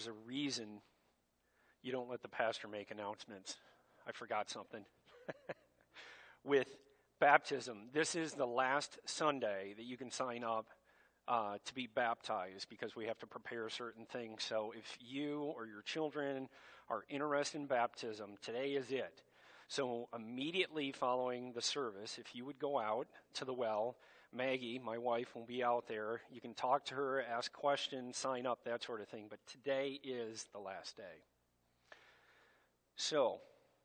there's a reason you don't let the pastor make announcements. I forgot something. With baptism, this is the last Sunday that you can sign up to be baptized because we have to prepare certain things. So if you or your children are interested in baptism, today is it. So immediately following the service, if you would go out to the well, Maggie, my wife, will be out there. You can talk to her, ask questions, sign up, that sort of thing. But today is the last day. So,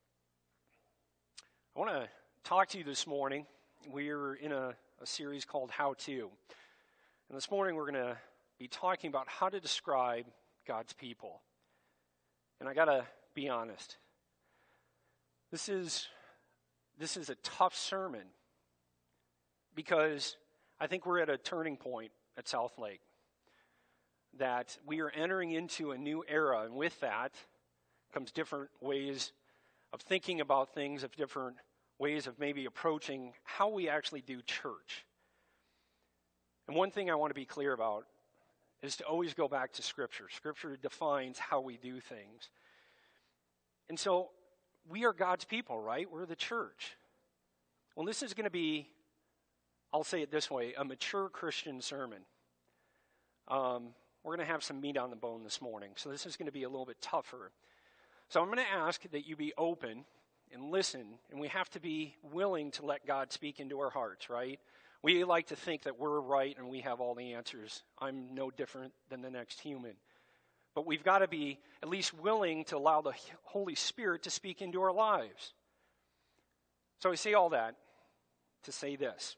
I want to talk to you this morning. We're in a series called How To. And this morning we're going to be talking about how to describe God's people. And I got to be honest. This is a tough sermon because I think we're at a turning point at South Lake. That we are entering into a new era, and with that comes different ways of thinking about things, of different ways of maybe approaching how we actually do church. And one thing I want to be clear about is to always go back to Scripture. Scripture defines how we do things. And so, we are God's people, right? We're the church. Well, this is going to be, I'll say it this way, a mature Christian sermon. We're going to have some meat on the bone this morning, so this is going to be a little bit tougher. So I'm going to ask that you be open and listen, and we have to be willing to let God speak into our hearts, right? We like to think that we're right and we have all the answers. I'm no different than the next human. But we've got to be at least willing to allow the Holy Spirit to speak into our lives. So I say all that to say this.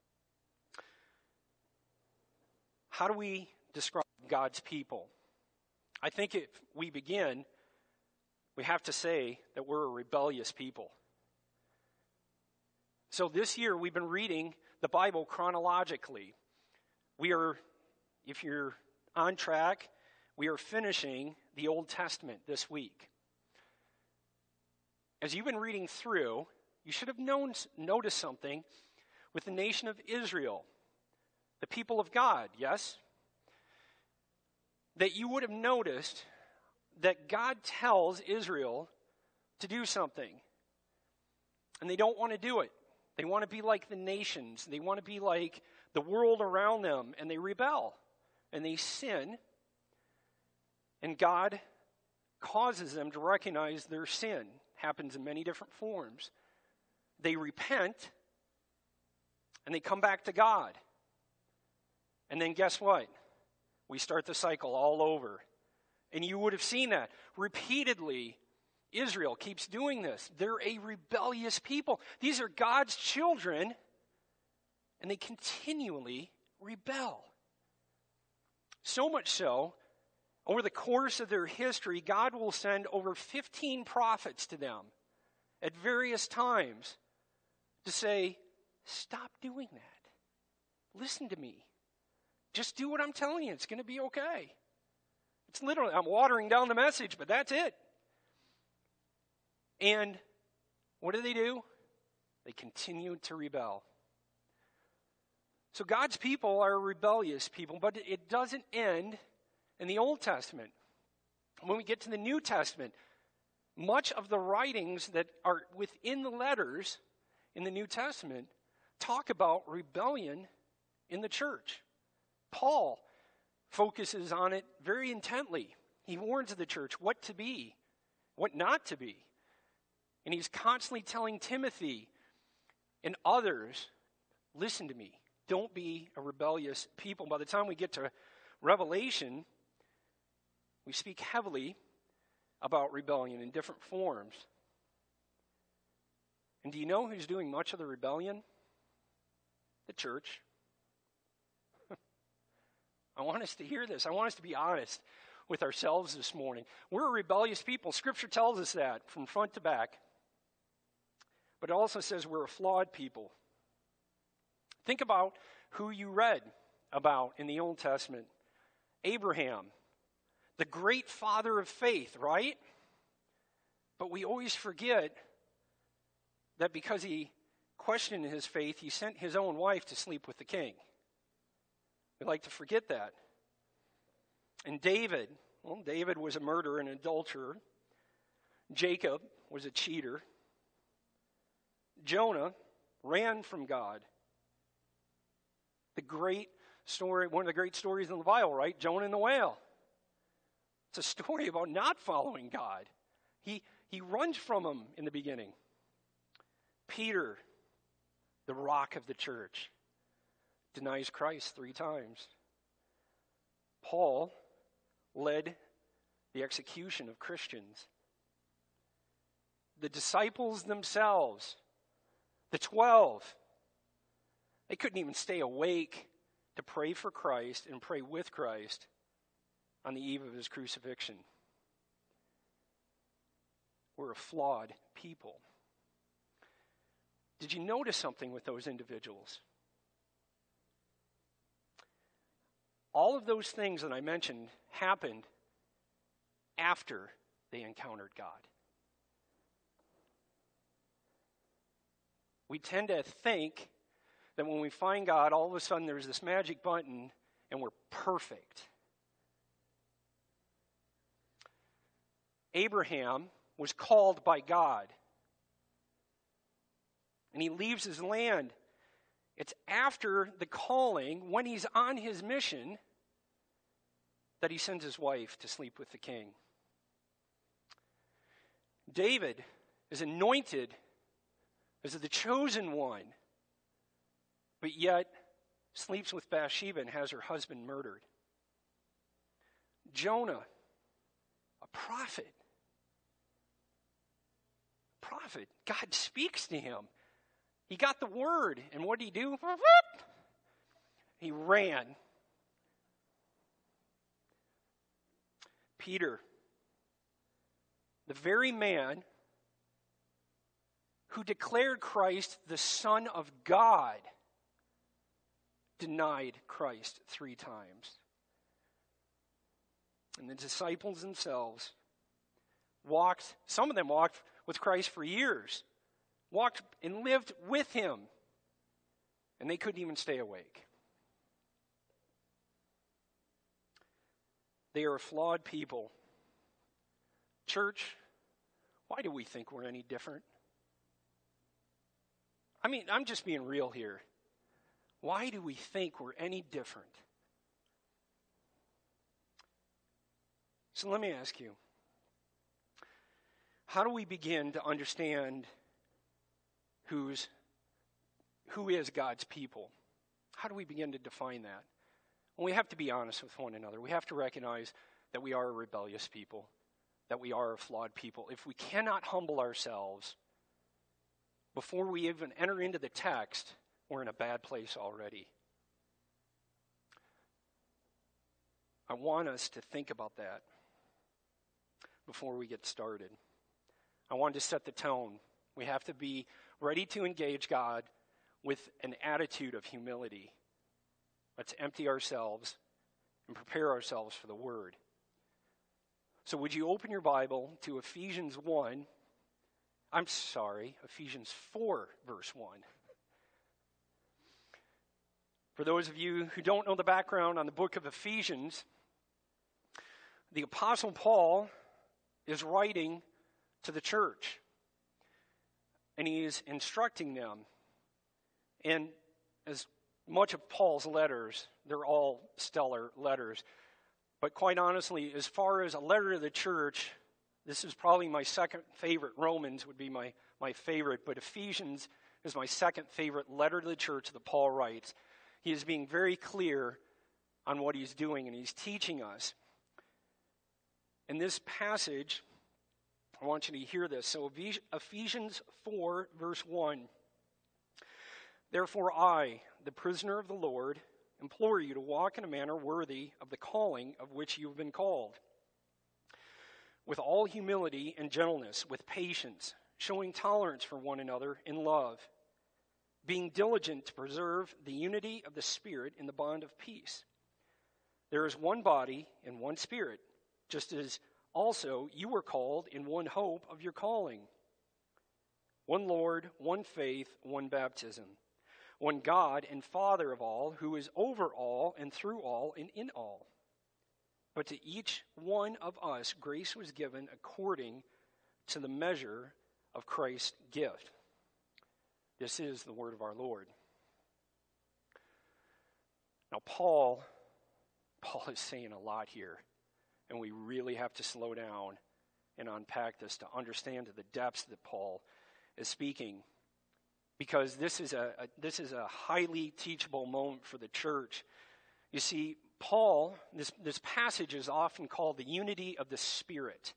How do we describe God's people? I think if we begin, we have to say that we're a rebellious people. So this year we've been reading the Bible chronologically. We are, if you're on track, we are finishing the Old Testament this week. As you've been reading through, you should have noticed something with the nation of Israel, the people of God, yes? That you would have noticed that God tells Israel to do something. And they don't want to do it. They want to be like the nations. They want to be like the world around them. And they rebel. And they sin. And God causes them to recognize their sin. Happens in many different forms. They repent. And they come back to God. And then guess what? We start the cycle all over. And you would have seen that repeatedly. Israel keeps doing this. They're a rebellious people. These are God's children, and they continually rebel. So much so, over the course of their history, God will send over 15 prophets to them at various times to say, stop doing that. Listen to me. Just do what I'm telling you. It's going to be okay. It's literally, I'm watering down the message, but that's it. And what do? They continue to rebel. So God's people are rebellious people, but it doesn't end in the Old Testament. When we get to the New Testament, much of the writings that are within the letters in the New Testament talk about rebellion in the church. Paul focuses on it very intently. He warns the church what to be, what not to be. And he's constantly telling Timothy and others, listen to me. Don't be a rebellious people. By the time we get to Revelation, we speak heavily about rebellion in different forms. And do you know who's doing much of the rebellion? The church. I want us to hear this. I want us to be honest with ourselves this morning. We're a rebellious people. Scripture tells us that from front to back. But it also says we're a flawed people. Think about who you read about in the Old Testament. Abraham, the great father of faith, right? But we always forget that because he questioned his faith, he sent his own wife to sleep with the king. We like to forget that. And David, Well, David was a murderer and adulterer. Jacob was a cheater. Jonah ran from God. The great story, one of the great stories in the Bible, right? Jonah and the whale. It's a story about not following God. He runs from him in the beginning. Peter, the rock of the church, denies Christ 3 times. Paul led the execution of Christians. The disciples themselves, the 12, they couldn't even stay awake to pray for Christ and pray with Christ on the eve of his crucifixion. We're a flawed people. Did you notice something with those individuals? All of those things that I mentioned happened after they encountered God. We tend to think that when we find God, all of a sudden there's this magic button and we're perfect. Abraham was called by God. And he leaves his land. It's after the calling, when he's on his mission, that he sends his wife to sleep with the king. David is anointed as the chosen one, but yet sleeps with Bathsheba and has her husband murdered. Jonah, a prophet. God speaks to him. He got the word, and what did he do? He ran. Peter, the very man who declared Christ the Son of God, denied Christ 3 times. And the disciples themselves some of them walked with Christ for years, walked and lived with him, and they couldn't even stay awake. They are a flawed people. Church, why do we think we're any different? I mean, I'm just being real here. Why do we think we're any different? So let me ask you, how do we begin to understand who is God's people? How do we begin to define that? Well, we have to be honest with one another. We have to recognize that we are a rebellious people, that we are a flawed people. If we cannot humble ourselves before we even enter into the text, we're in a bad place already. I want us to think about that before we get started. I wanted to set the tone. We have to be ready to engage God with an attitude of humility. Let's empty ourselves and prepare ourselves for the Word. So would you open your Bible to Ephesians 4, verse 1. For those of you who don't know the background on the book of Ephesians, the Apostle Paul is writing to the church, and he is instructing them. And as much of Paul's letters, they're all stellar letters. But quite honestly, as far as a letter to the church, this is probably my second favorite. Romans would be my favorite, but Ephesians is my second favorite letter to the church that Paul writes. He is being very clear on what he's doing, and he's teaching us. In this passage, I want you to hear this. So Ephesians 4, verse 1. Therefore I, the prisoner of the Lord, implore you to walk in a manner worthy of the calling of which you have been called, with all humility and gentleness, with patience, showing tolerance for one another in love, being diligent to preserve the unity of the Spirit in the bond of peace. There is one body and one Spirit, just as also you were called in one hope of your calling. One Lord, one faith, one baptism. One God and Father of all, who is over all and through all and in all. But to each one of us, grace was given according to the measure of Christ's gift. This is the word of our Lord. Now, Paul is saying a lot here, and we really have to slow down and unpack this to understand to the depths that Paul is speaking, because this is a highly teachable moment for the church. You see, Paul, this passage is often called the unity of the Spirit.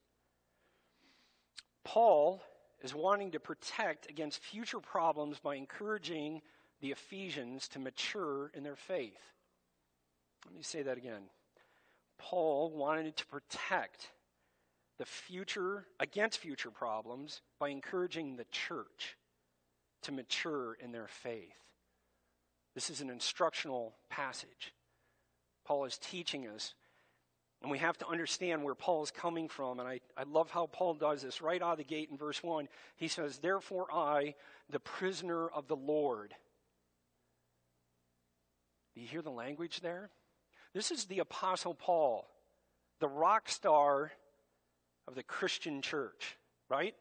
Paul is wanting to protect against future problems by encouraging the Ephesians to mature in their faith. Let me say that again. Paul wanted to protect against future problems by encouraging the church to mature in their faith. This is an instructional passage. Paul is teaching us, and we have to understand where Paul is coming from. And I love how Paul does this right out of the gate in verse 1. He says, "Therefore I, the prisoner of the Lord." Do you hear the language there? This is the Apostle Paul, the rock star of the Christian church, right?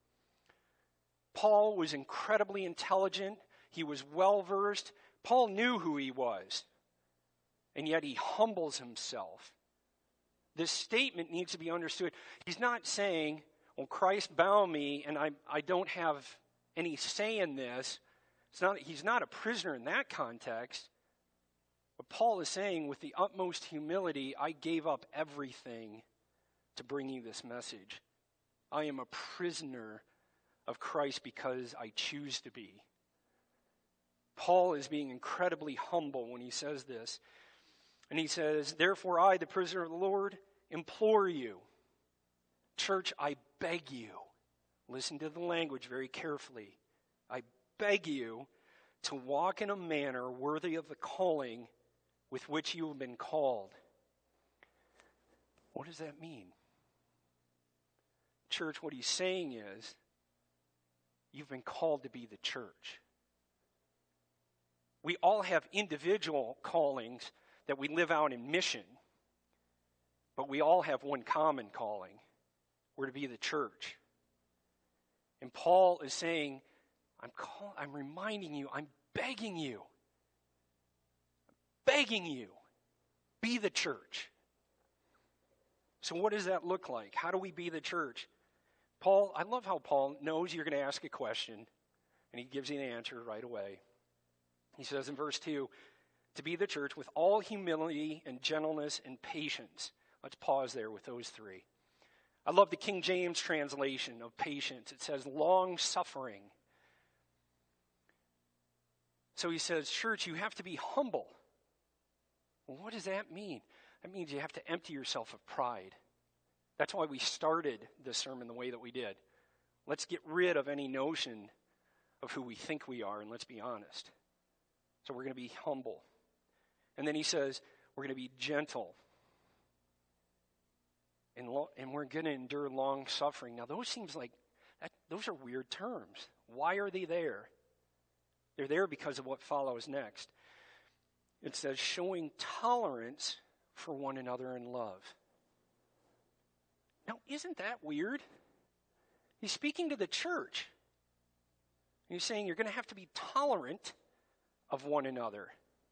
Paul was incredibly intelligent. He was well-versed. Paul knew who he was. And yet he humbles himself. This statement needs to be understood. He's not saying, well, Christ bound me and I don't have any say in this. He's not a prisoner in that context. But Paul is saying, with the utmost humility, I gave up everything to bring you this message. I am a prisoner of Christ because I choose to be. Paul is being incredibly humble when he says this. And he says, "Therefore I, the prisoner of the Lord, implore you." Church, I beg you. Listen to the language very carefully. I beg you to walk in a manner worthy of the calling with which you have been called. What does that mean? Church, what he's saying is, you've been called to be the church. We all have individual callings that we live out in mission, but we all have one common calling. We're to be the church. And Paul is saying, I'm reminding you, I'm begging you, be the church. So what does that look like? How do we be the church? I love how Paul knows you're going to ask a question, and he gives you an answer right away. He says in verse 2, to be the church with all humility and gentleness and patience. Let's pause there with those three. I love the King James translation of patience. It says long suffering. So he says, church, you have to be humble. Well, what does that mean? That means you have to empty yourself of pride. That's why we started this sermon the way that we did. Let's get rid of any notion of who we think we are, and let's be honest. So we're going to be humble. And then he says, we're going to be gentle. And we're going to endure long suffering. Now, those are weird terms. Why are they there? They're there because of what follows next. It says, showing tolerance for one another in love. Now, isn't that weird? He's speaking to the church. He's saying you're going to have to be tolerant of one another.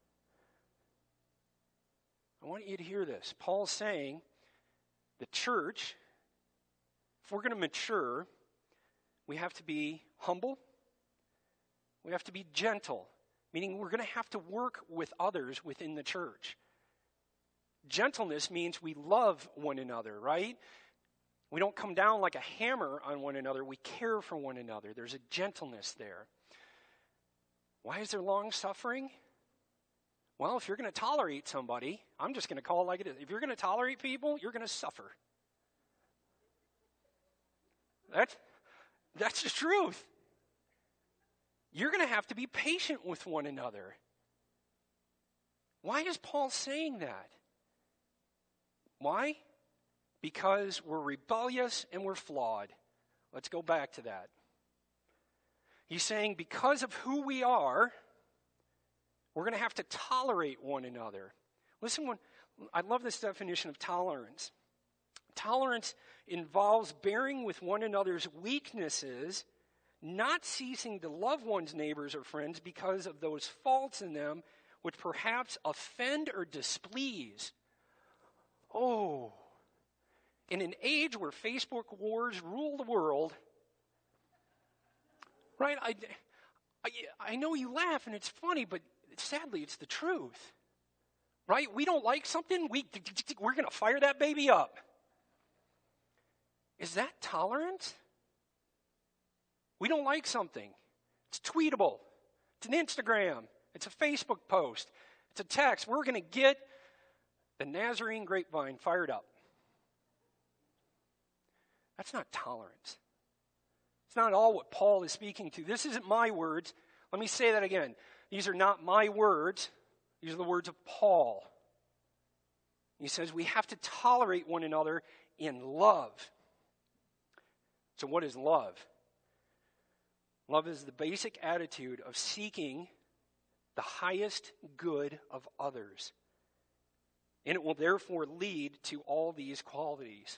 I want you to hear this. Paul's saying the church, if we're going to mature, we have to be humble. We have to be gentle, meaning we're going to have to work with others within the church. Gentleness means we love one another, right? We don't come down like a hammer on one another. We care for one another. There's a gentleness there. Why is there long suffering? Well, if you're going to tolerate somebody, I'm just going to call it like it is. If you're going to tolerate people, you're going to suffer. That's the truth. You're going to have to be patient with one another. Why is Paul saying that? Why? Because we're rebellious and we're flawed. Let's go back to that. He's saying because of who we are, we're going to have to tolerate one another. Listen I love this definition of tolerance. Tolerance involves bearing with one another's weaknesses, not ceasing to love one's neighbors or friends because of those faults in them which perhaps offend or displease. Oh, in an age where Facebook wars rule the world, right? I know you laugh and it's funny, but sadly it's the truth, right? We don't like something, we're going to fire that baby up. Is that tolerance? We don't like something. It's tweetable. It's an Instagram. It's a Facebook post. It's a text. We're going to get the Nazarene grapevine fired up. That's not tolerance. It's not all what Paul is speaking to. This isn't my words. Let me say that again. These are not my words. These are the words of Paul. He says we have to tolerate one another in love. So what is love? Love is the basic attitude of seeking the highest good of others. And it will therefore lead to all these qualities.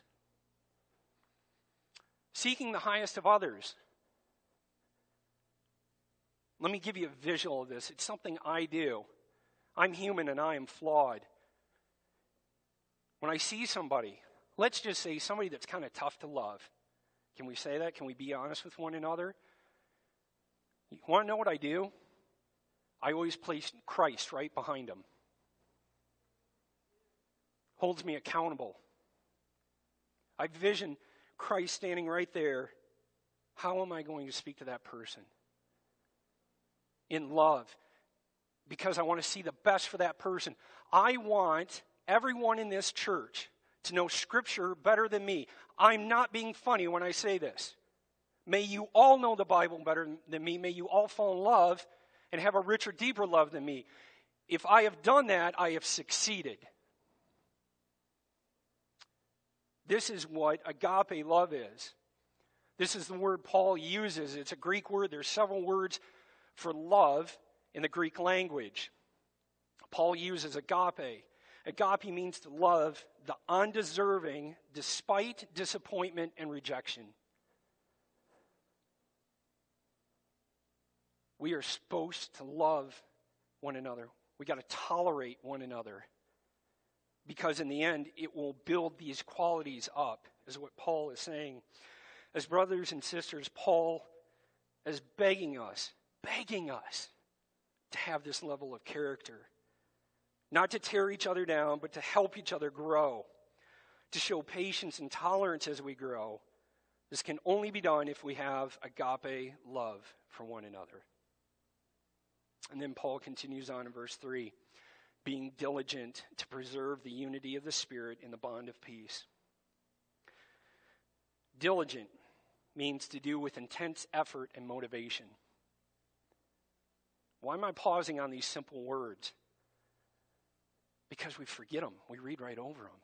Seeking the highest of others. Let me give you a visual of this. It's something I do. I'm human and I am flawed. When I see somebody, let's just say somebody that's kind of tough to love. Can we say that? Can we be honest with one another? You want to know what I do? I always place Christ right behind him. Holds me accountable. I vision Christ standing right there. How am I going to speak to that person? In love. Because I want to see the best for that person. I want everyone in this church to know Scripture better than me. I'm not being funny when I say this. May you all know the Bible better than me. May you all fall in love and have a richer, deeper love than me. If I have done that, I have succeeded. This is what agape love is. This is the word Paul uses. It's a Greek word. There's several words for love in the Greek language. Paul uses agape. Agape means to love the undeserving despite disappointment and rejection. We are supposed to love one another. We got to tolerate one another. Because in the end, it will build these qualities up, is what Paul is saying. As brothers and sisters, Paul is begging us to have this level of character. Not to tear each other down, but to help each other grow. To show patience and tolerance as we grow. This can only be done if we have agape love for one another. And then Paul continues on in verse 3. Being diligent to preserve the unity of the Spirit in the bond of peace. Diligent means to do with intense effort and motivation. Why am I pausing on these simple words? Because we forget them. We read right over them.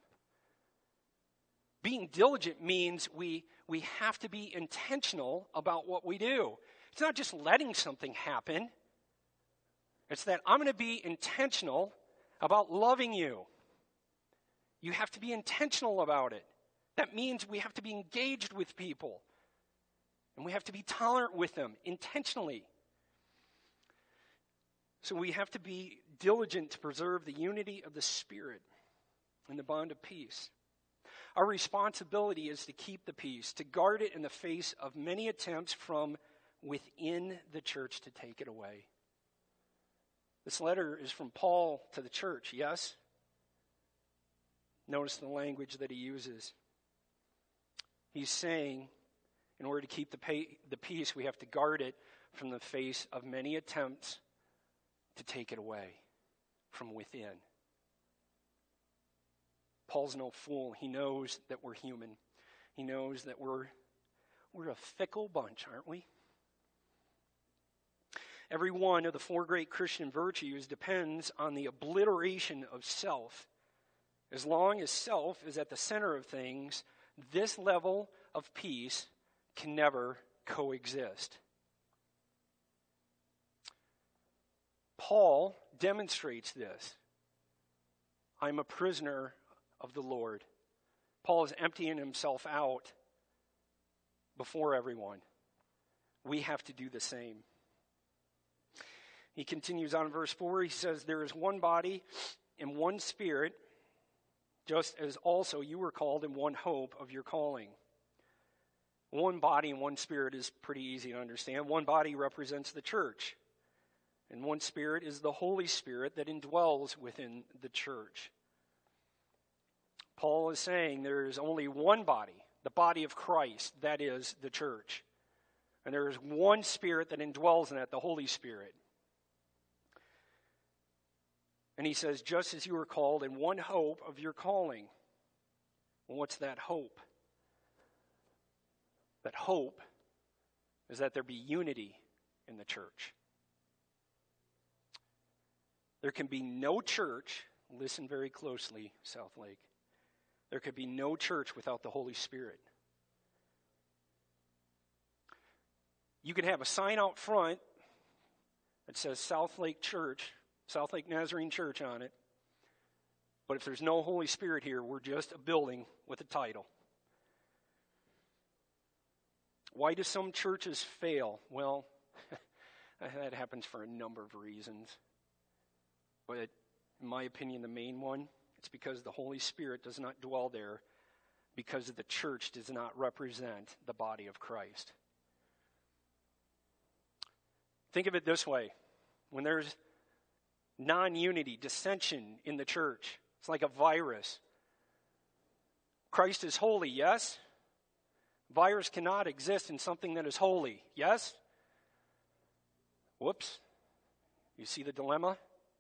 Being diligent means we have to be intentional about what we do. It's not just letting something happen. It's that I'm going to be intentional about loving you. You have to be intentional about it. That means we have to be engaged with people. And we have to be tolerant with them intentionally. So we have to be diligent to preserve the unity of the Spirit in the bond of peace. Our responsibility is to keep the peace, to guard it in the face of many attempts from within the church to take it away. This letter is from Paul to the church, yes? Notice the language that he uses. He's saying, in order to keep the peace, we have to guard it from the face of many attempts to take it away from within. Paul's no fool. He knows that we're human. He knows that we're a fickle bunch, aren't we? Every one of the four great Christian virtues depends on the obliteration of self. As long as self is at the center of things, this level of peace can never coexist. Paul demonstrates this. I'm a prisoner of the Lord. Paul is emptying himself out before everyone. We have to do the same. He continues on in verse 4. He says, there is one body and one Spirit, just as also you were called in one hope of your calling. One body and one Spirit is pretty easy to understand. One body represents the church. And one Spirit is the Holy Spirit that indwells within the church. Paul is saying there is only one body, the body of Christ, that is the church. And there is one Spirit that indwells in that, the Holy Spirit. And he says, just as you were called in one hope of your calling. Well, what's that hope? That hope is that there be unity in the church. There can be no church, listen very closely, Southlake. There could be no church without the Holy Spirit. You could have a sign out front that says Southlake Church, Southlake Nazarene Church on it. But if there's no Holy Spirit here, we're just a building with a title. Why do some churches fail? Well, that happens for a number of reasons. But in my opinion, the main one, it's because the Holy Spirit does not dwell there, because the church does not represent the body of Christ. Think of it this way. When there's non-unity, dissension in the church, it's like a virus. Christ is holy, yes? Virus cannot exist in something that is holy, yes? Whoops. You see the dilemma?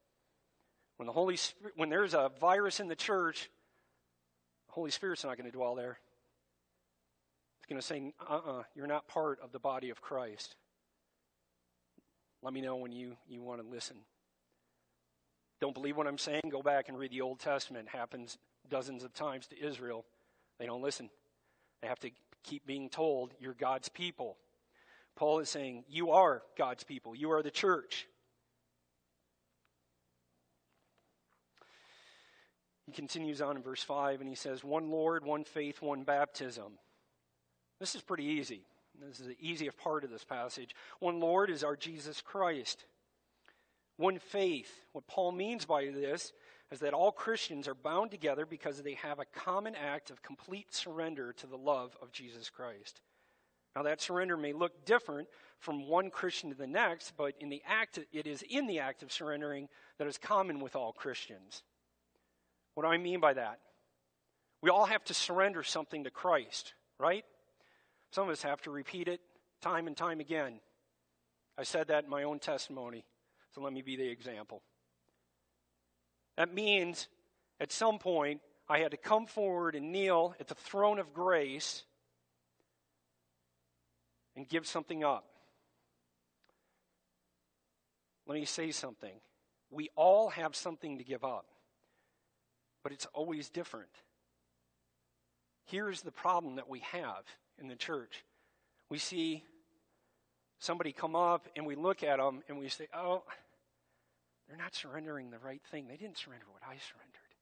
When there's a virus in the church, the Holy Spirit's not going to dwell there. It's going to say, you're not part of the body of Christ. Let me know when you want to listen. Don't believe what I'm saying? Go back and read the Old Testament. It happens dozens of times to Israel. They don't listen. They have to keep being told, you're God's people. Paul is saying, you are God's people. You are the church. He continues on in verse 5, and he says, one Lord, one faith, one baptism. This is pretty easy. This is the easiest part of this passage. One Lord is our Jesus Christ. One faith. What Paul means by this is that all Christians are bound together because they have a common act of complete surrender to the love of Jesus Christ. Now that surrender may look different from one Christian to the next, but it is in the act of surrendering that is common with all Christians. What do I mean by that? We all have to surrender something to Christ, right? Some of us have to repeat it time and time again. I said that in my own testimony, so let me be the example. That means at some point I had to come forward and kneel at the throne of grace and give something up. Let me say something. We all have something to give up, but it's always different. Here's the problem that we have in the church. We see somebody come up and we look at them and we say, oh, they're not surrendering the right thing. They didn't surrender what I surrendered.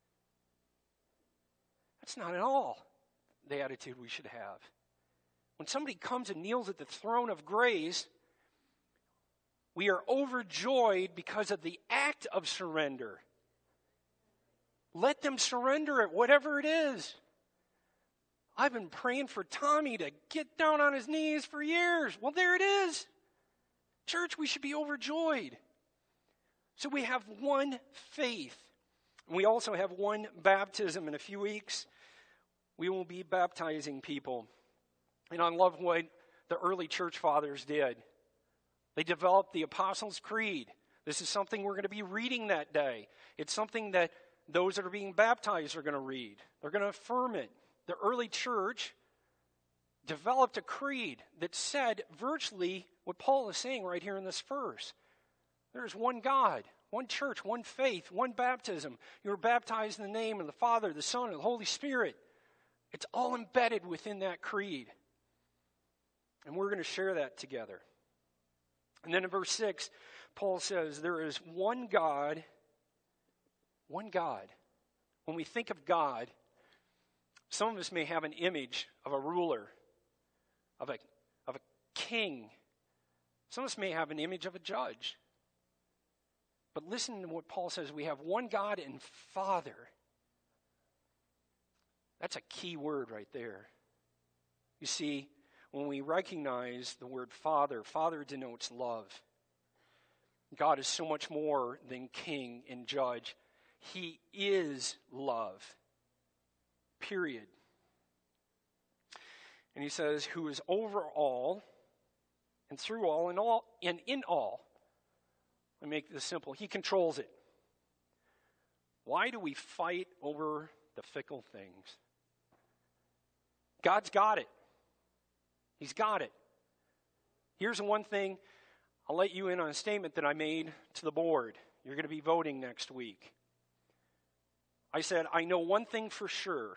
That's not at all the attitude we should have. When somebody comes and kneels at the throne of grace, we are overjoyed because of the act of surrender. Let them surrender it, whatever it is. I've been praying for Tommy to get down on his knees for years. Well, there it is. Church, we should be overjoyed. So we have one faith. We also have one baptism. In a few weeks, we will be baptizing people. And I love what the early church fathers did. They developed the Apostles' Creed. This is something we're going to be reading that day. It's something that those that are being baptized are going to read. They're going to affirm it. The early church developed a creed that said virtually what Paul is saying right here in this verse. There's one God, one church, one faith, one baptism. You are baptized in the name of the Father, the Son, and the Holy Spirit. It's all embedded within that creed. And we're going to share that together. And then in verse 6, Paul says, there is one God. One God. When we think of God, some of us may have an image of a ruler, of a king. Some of us may have an image of a judge. But listen to what Paul says. We have one God and Father. That's a key word right there. You see, when we recognize the word Father, Father denotes love. God is so much more than king and judge. He is love. Period. And he says, who is over all and through all and in all. Let me make this simple. He controls it. Why do we fight over the fickle things? God's got it. He's got it. Here's one thing. I'll let you in on a statement that I made to the board. You're going to be voting next week. I said, I know one thing for sure.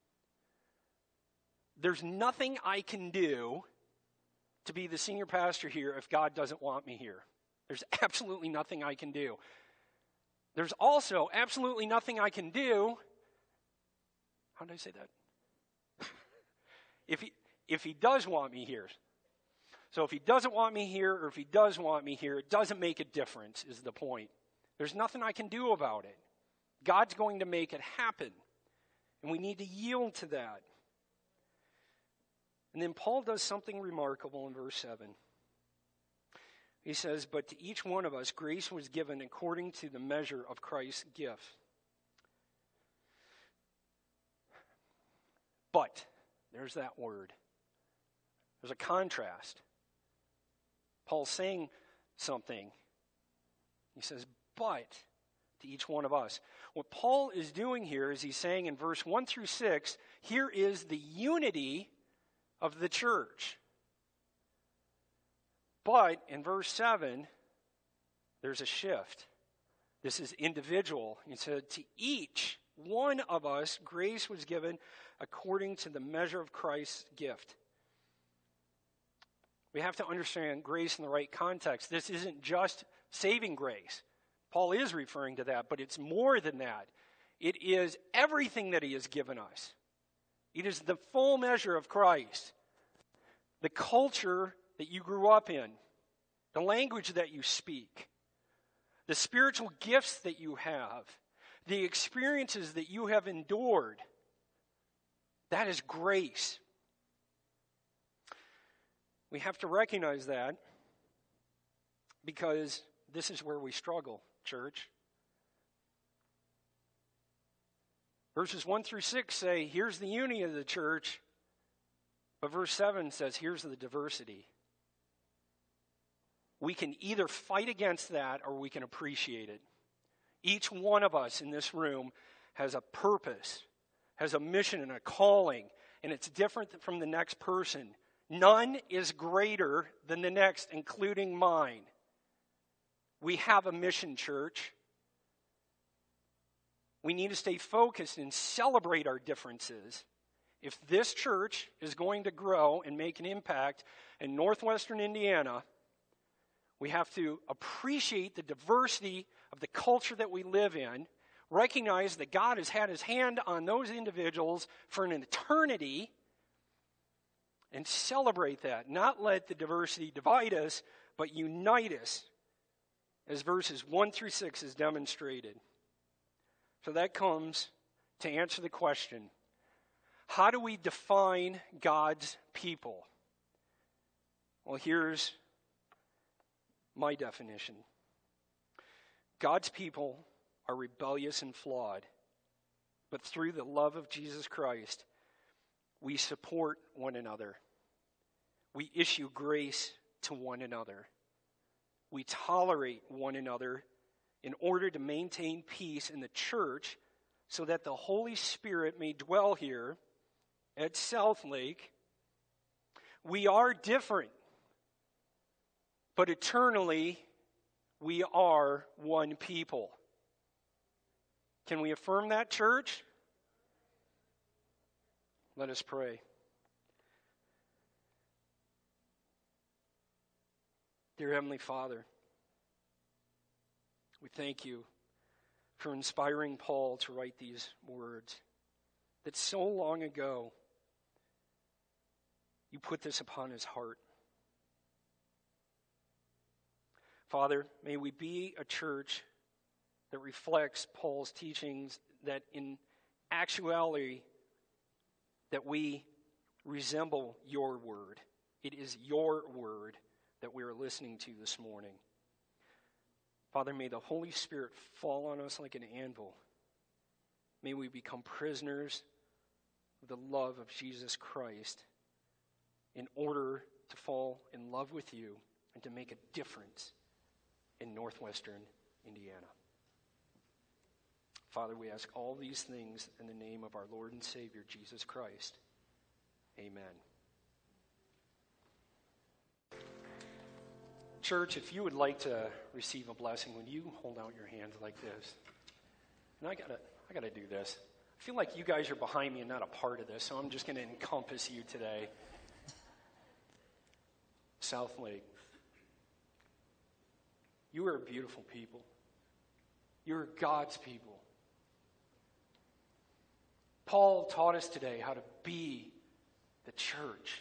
There's nothing I can do to be the senior pastor here if God doesn't want me here. There's absolutely nothing I can do. There's also absolutely nothing I can do. How did I say that? If he does want me here. So if he doesn't want me here or if he does want me here, it doesn't make a difference is the point. There's nothing I can do about it. God's going to make it happen. And we need to yield to that. And then Paul does something remarkable in verse 7. He says, but to each one of us grace was given according to the measure of Christ's gift. But, there's that word. There's a contrast. Paul's saying something. He says, but to each one of us. What Paul is doing here is he's saying in verse 1 through 6, here is the unity of the church. But in verse 7, there's a shift. This is individual. He said, to each one of us, grace was given according to the measure of Christ's gift. We have to understand grace in the right context. This isn't just saving grace. Paul is referring to that, but it's more than that. It is everything that he has given us. It is the full measure of Christ. The culture that you grew up in, the language that you speak, the spiritual gifts that you have, the experiences that you have endured, that is grace. We have to recognize that because this is where we struggle, church. Verses 1 through 6 say, here's the unity of the church. But verse 7 says, here's the diversity. We can either fight against that or we can appreciate it. Each one of us in this room has a purpose, has a mission and a calling, and it's different from the next person. None is greater than the next, including mine. We have a mission, church. We need to stay focused and celebrate our differences. If this church is going to grow and make an impact in northwestern Indiana, we have to appreciate the diversity of the culture that we live in, recognize that God has had his hand on those individuals for an eternity, and celebrate that. Not let the diversity divide us, but unite us, as verses 1 through 6 is demonstrated. So that comes to answer the question, how do we define God's people? Well, here's my definition. God's people are rebellious and flawed, but through the love of Jesus Christ, we support one another. We issue grace to one another. We tolerate one another in order to maintain peace in the church so that the Holy Spirit may dwell here at South Lake. We are different, but eternally we are one people. Can we affirm that, church? Let us pray. Dear Heavenly Father, we thank you for inspiring Paul to write these words, that so long ago you put this upon his heart. Father, may we be a church that reflects Paul's teachings, that in actuality, that we resemble your word. It is your word that we are listening to this morning. Father, may the Holy Spirit fall on us like an anvil. May we become prisoners of the love of Jesus Christ in order to fall in love with you and to make a difference in northwestern Indiana. Father, we ask all these things in the name of our Lord and Savior, Jesus Christ. Amen. Church, if you would like to receive a blessing, would you hold out your hands like this? And I gotta do this. I feel like you guys are behind me and not a part of this, so I'm just going to encompass you today. South Lake, you are a beautiful people. You are God's people. Paul taught us today how to be the church.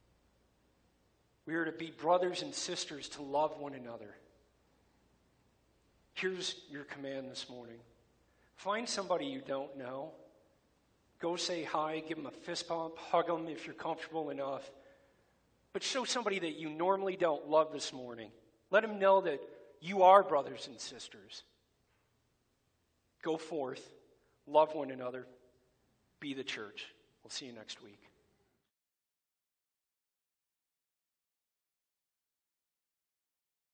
We are to be brothers and sisters, to love one another. Here's your command this morning. Find somebody you don't know. Go say hi, give them a fist bump, hug them if you're comfortable enough. But show somebody that you normally don't love this morning. Let them know that you are brothers and sisters. Go forth, love one another, be the church. We'll see you next week.